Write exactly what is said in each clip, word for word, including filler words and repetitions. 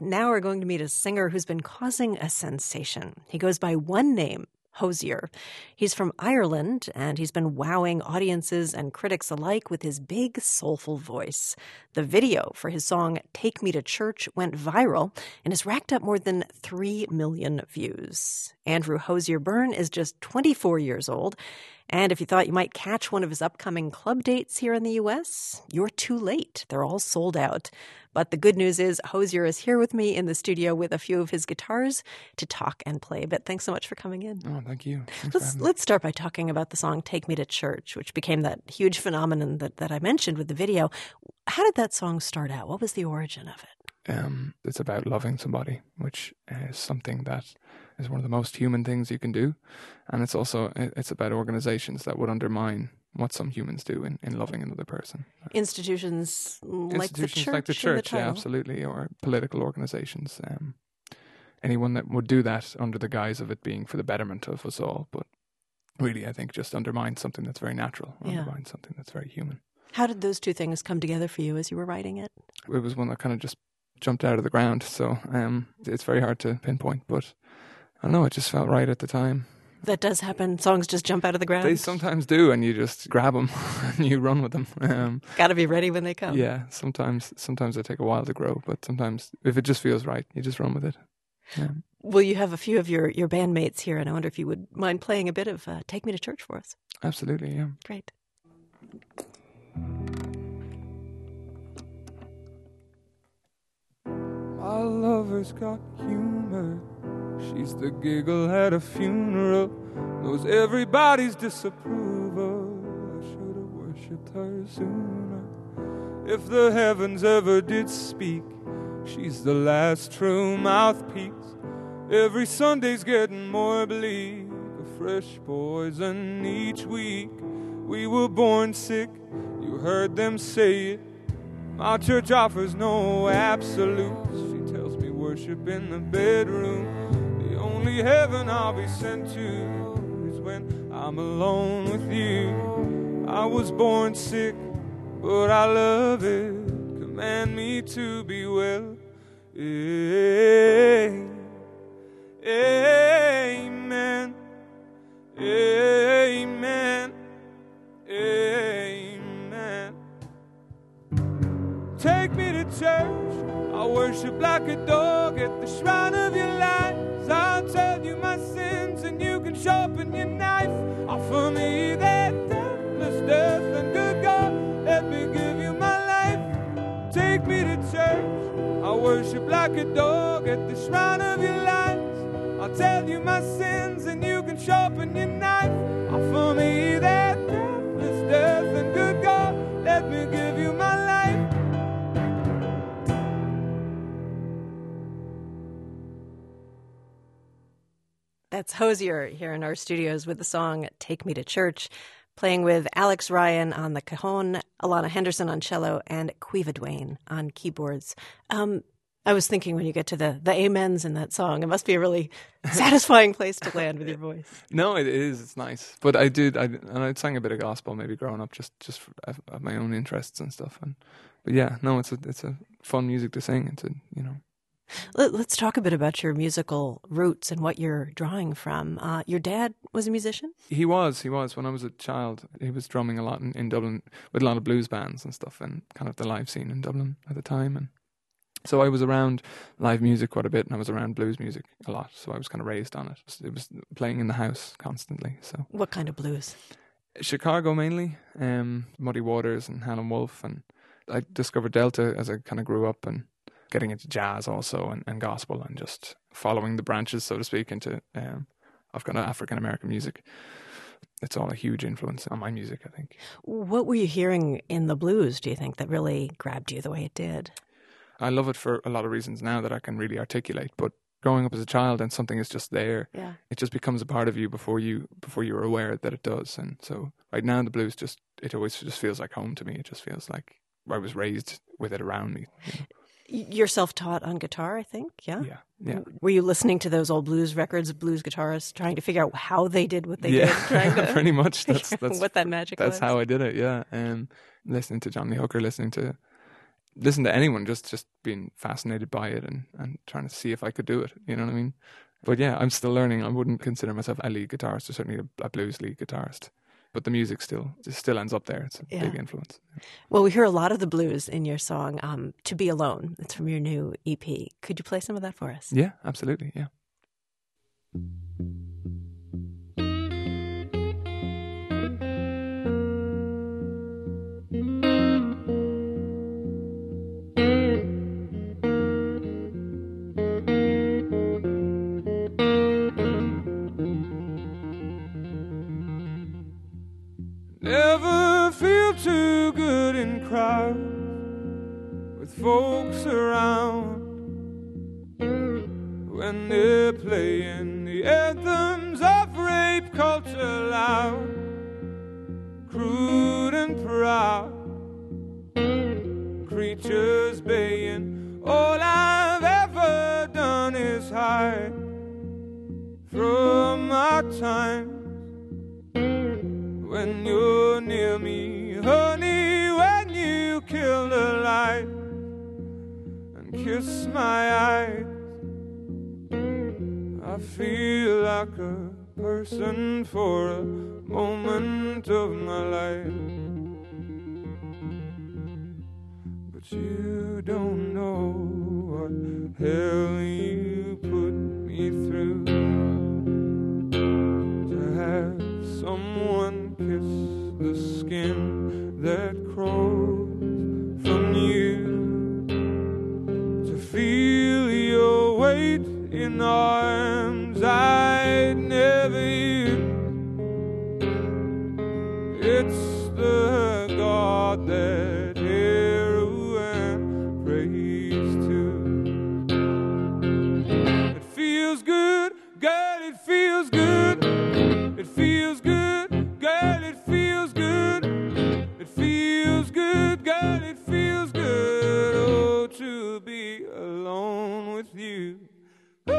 Now we're going to meet a singer who's been causing a sensation. He goes by one name, Hozier. He's from Ireland, and he's been wowing audiences and critics alike with his big, soulful voice. The video for his song Take Me to Church went viral and has racked up more than three million views. Andrew Hozier Byrne is just twenty-four years old, and if you thought you might catch one of his upcoming club dates here in the U S, you're too late. They're all sold out. But the good news is Hozier is here with me in the studio with a few of his guitars to talk and play. But thanks so much for coming in. Oh, thank you. Thanks let's let's start by talking about the song Take Me to Church, which became that huge phenomenon that, that I mentioned with the video. How did that song start out? What was the origin of it? Um, it's about loving somebody, which is something that is one of the most human things you can do. And it's also, it's about organizations that would undermine what some humans do in, in loving another person. Institutions like Institutions the church. like the church, the yeah, absolutely, or political organizations. Um, anyone that would do that under the guise of it being for the betterment of us all, but really, I think, just undermines something that's very natural, yeah. undermines something that's very human. How did those two things come together for you as you were writing it? It was one that kind of just jumped out of the ground, so um, it's very hard to pinpoint, but I don't know, it just felt right at the time. That does happen. Songs just jump out of the ground. They sometimes do, and you just grab them and you run with them. Um, Got to be ready when they come. Yeah, sometimes sometimes they take a while to grow, but sometimes if it just feels right, you just run with it. Yeah. Well, you have a few of your, your bandmates here, and I wonder if you would mind playing a bit of uh, Take Me to Church for us. Absolutely, yeah. Great. My lover's got humor. She's the giggle at a funeral, knows everybody's disapproval. I should have worshipped her sooner. If the heavens ever did speak, she's the last true mouthpiece. Every Sunday's getting more bleak, a fresh poison each week. We were born sick, you heard them say it. My church offers no absolutes. She tells me worship in the bedroom. The only heaven I'll be sent to is when I'm alone with you. I was born sick, but I love it. Command me to be well. Amen. Amen. Amen. Amen. Take me to church. I worship like a dog at the shrine of your lies. I'll tell you my sins and you can sharpen your knife. Offer me that deathless death and good God, let me give you my life. Take me to church. I worship like a dog at the shrine of your lies. I'll tell you my sins and you can sharpen your knife. Offer me that deathless death and good God, let me give you my life. That's Hozier here in our studios with the song Take Me to Church, playing with Alex Ryan on the cajon, Alana Henderson on cello, and Quiva Duane on keyboards. Um, I was thinking when you get to the, the amens in that song, it must be a really satisfying place to land with your voice. No, it is. It's nice. But I did, I, and I sang a bit of gospel maybe growing up, just just for, of, of my own interests and stuff. And But yeah, no, it's a, it's a fun music to sing. It's a, you know. Let, let's talk a bit about your musical roots and what you're drawing from. Uh, your dad was a musician? He was, he was. When I was a child, he was drumming a lot in, in Dublin with a lot of blues bands and stuff, and kind of the live scene in Dublin at the time. And so I was around live music quite a bit, and I was around blues music a lot. So I was kind of raised on it. It was playing in the house constantly. So what kind of blues? Chicago mainly, um, Muddy Waters and Howlin' Wolf, and I discovered Delta as I kind of grew up, and getting into jazz also, and, and gospel, and just following the branches, so to speak, into um, of kind of African American music. It's all a huge influence on my music, I think. What were you hearing in the blues, do you think, that really grabbed you the way it did? I love it for a lot of reasons now that I can really articulate, but growing up as a child and something is just there, yeah. It just becomes a part of you before you before you're aware that it does. And so right now the blues just, it always just feels like home to me. It just feels like I was raised with it around me. You know? You're self-taught on guitar, I think, yeah? Yeah, yeah. Were you listening to those old blues records of blues guitarists, trying to figure out how they did what they yeah. did? Trying to Pretty much. That's, that's what that magic that's was. how I did it, yeah. Um, listening to John Lee Hooker, listening to listen to anyone, just just being fascinated by it and, and trying to see if I could do it. You know what I mean? But yeah, I'm still learning. I wouldn't consider myself a lead guitarist, or certainly a, a blues lead guitarist. But the music still it still ends up there. It's a yeah. big influence. Well, we hear a lot of the blues in your song, um, To Be Alone. It's from your new E P. Could you play some of that for us? Yeah, absolutely, yeah. Never feel too good in crowds with folks around when they're playing the anthems of rape culture loud, crude and proud, creatures baying. All I've ever done is hide from my time. When you're near me, honey, when you kill the light and kiss my eyes, I feel like a person for a moment of my life. But you don't know what hell you put me through to have someone kiss the skin that crawls from you, to feel your weight in arms I'd never used. It's the God that heroin prays to. It feels good, girl, it feels good. It feels good, girl, it feels good. It feels good, girl, it feels good. Oh, to be alone with you. Ooh,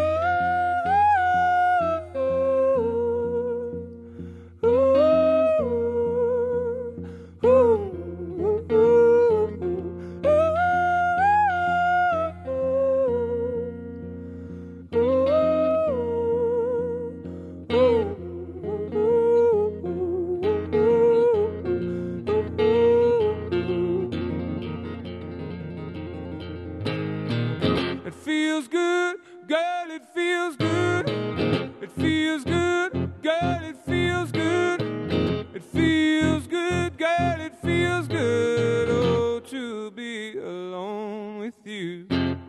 ooh, ooh, ooh, ooh, ooh, ooh. It feels good, girl, it feels good. It feels good, girl, it feels good. It feels good, girl, it feels good. Oh, to be alone with you.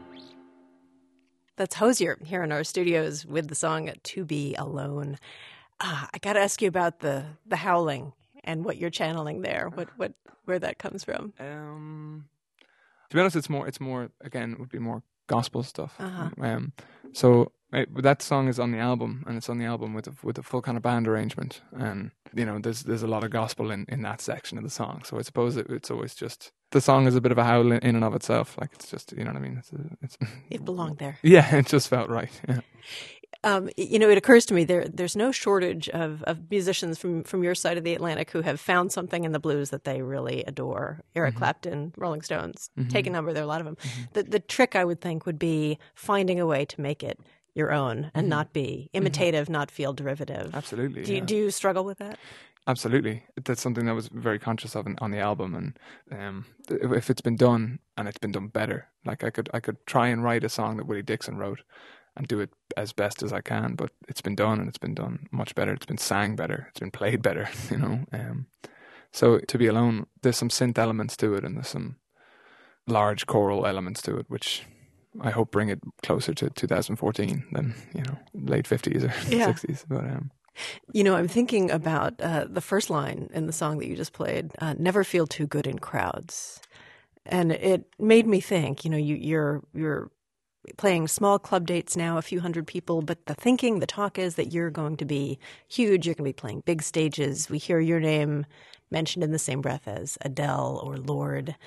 That's Hozier here in our studios with the song To Be Alone. Ah, I got to ask you about the, the howling and what you're channeling there. What what where that comes from? Um, to be honest, it's more. It's more again. It would be more gospel stuff. Uh-huh. Um, so uh, that song is on the album, and it's on the album with a, with a full kind of band arrangement, and you know, there's there's a lot of gospel in, in that section of the song. So I suppose it, it's always just the song is a bit of a howl in, in and of itself. Like it's just, you know what I mean. It's, a, it's it belonged there. Yeah, it just felt right. Yeah. Um, you know, it occurs to me there there's no shortage of, of musicians from, from your side of the Atlantic who have found something in the blues that they really adore. Eric mm-hmm. Clapton, Rolling Stones, mm-hmm. take a number. There are a lot of them. Mm-hmm. The the trick, I would think, would be finding a way to make it your own and mm-hmm. not be imitative, mm-hmm. not feel derivative. Absolutely. Do you, yeah. do you struggle with that? Absolutely. That's something that I was very conscious of in, on the album, and um, if it's been done and it's been done better, like I could I could try and write a song that Willie Dixon wrote and do it as best as I can, but it's been done and it's been done much better. It's been sang better. It's been played better, you know. Um, so To Be Alone, there's some synth elements to it and there's some large choral elements to it, which I hope bring it closer to two thousand fourteen than, you know, late fifties or yeah. sixties. But um, you know, I'm thinking about uh, the first line in the song that you just played, uh, never feel too good in crowds. And it made me think, you know, you, you're you're playing small club dates now, a few hundred people, but the thinking, the talk is that you're going to be huge. You're going to be playing big stages. We hear your name mentioned in the same breath as Adele or Lorde.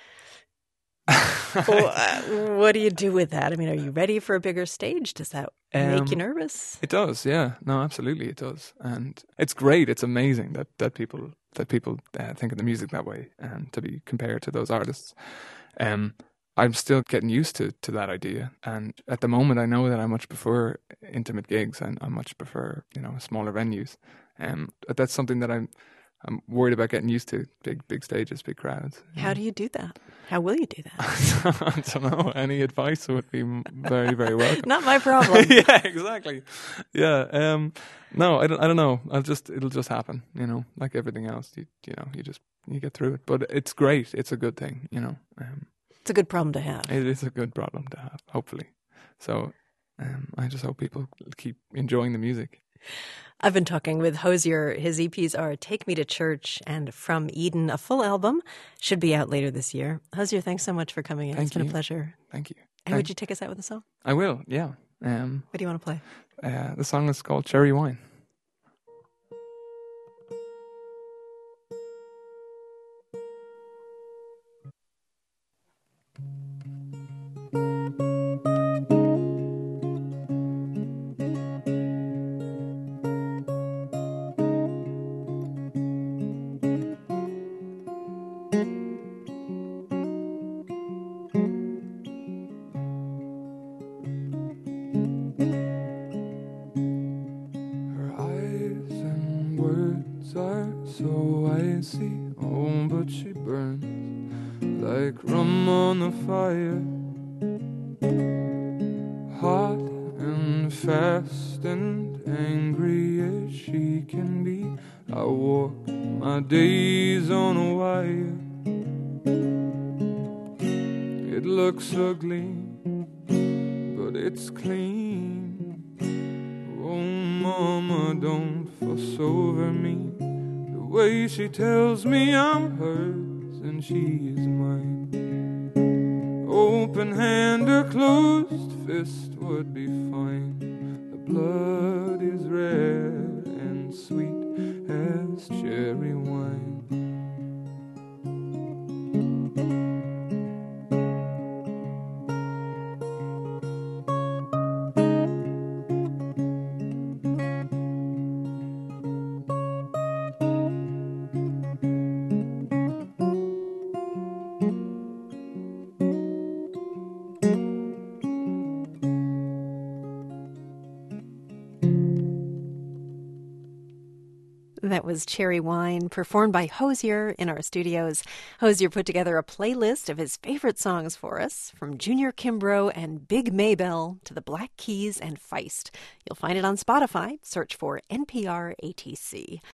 Well, uh, what do you do with that? I mean, are you ready for a bigger stage? Does that um, make you nervous? It does, yeah. No, absolutely it does. And it's great. It's amazing that, that people that people uh, think of the music that way, and to be compared to those artists. Um, I'm still getting used to, to that idea, and at the moment I know that I much prefer intimate gigs, and I much prefer, you know, smaller venues. Um, that's something that I'm I'm worried about getting used to, big big stages, big crowds. How know? do you do that? How will you do that? I don't know. Any advice would be very, very welcome. Not my problem. Yeah, exactly. Yeah. Um, no, I don't. I don't know. I'll just. It'll just happen. You know, like everything else. You, you know, you just you get through it. But it's great. It's a good thing. You know. Um, it's a good problem to have. It is a good problem to have. Hopefully. So, um, I just hope people keep enjoying the music. I've been talking with Hozier. His E Ps are Take Me to Church and From Eden. A full album should be out later this year. Hozier, thanks so much for coming in. Thank it's been you. a pleasure. Thank you. And Thank would you take us out with a song? I will, yeah. Um, what do you want to play? Uh, the song is called Cherry Wine. Words are so icy, oh, but she burns like rum on the fire, hot and fast and angry as she can be. I walk my days on a wire. It looks ugly, but it's clean. Oh, mama, don't fuss over me. The way she tells me I'm hers and she is mine. Open hand or closed fist would be fine. The blood is red and sweet as cherry wine. That was Cherry Wine, performed by Hozier in our studios. Hozier put together a playlist of his favorite songs for us, from Junior Kimbrough and Big Maybelle to the Black Keys and Feist. You'll find it on Spotify. Search for N P R A T C.